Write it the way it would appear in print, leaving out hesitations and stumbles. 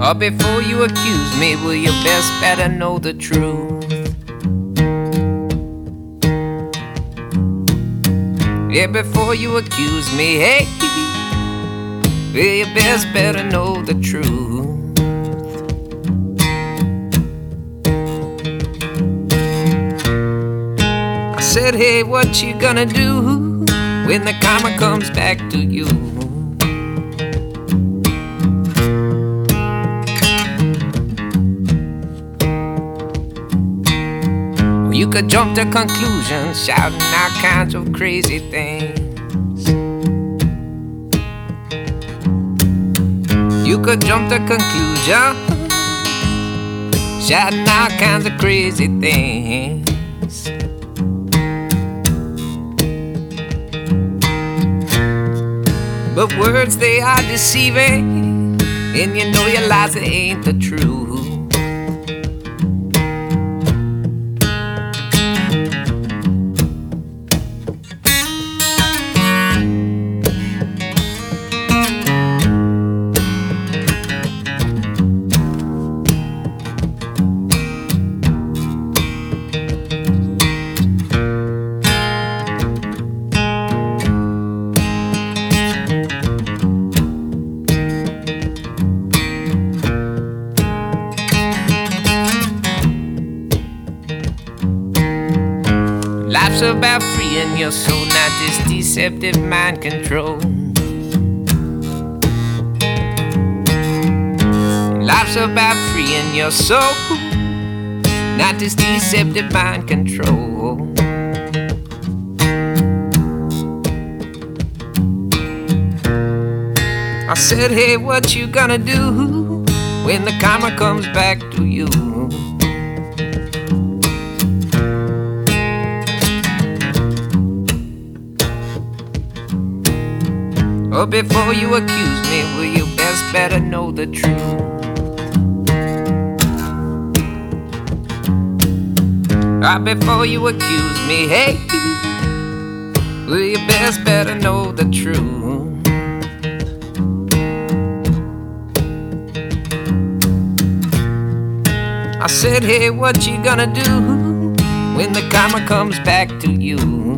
Or before you accuse me, will you best better know the truth? Yeah, before you accuse me, hey, will you best better know the truth? I said, hey, what you gonna do when the karma comes back to you? You could jump to conclusions, shouting all kinds of crazy things. You could jump to conclusions, shouting all kinds of crazy things. But words, they are deceiving, and you know your lies, it ain't the truth. Life's about freeing your soul, not this deceptive mind control. Life's about freeing your soul, not this deceptive mind control. I said, hey, what you gonna do when the karma comes back to you? Or before you accuse me, will you best better know the truth? Or before you accuse me, hey, will you best better know the truth? I said, hey, what you gonna do when the karma comes back to you?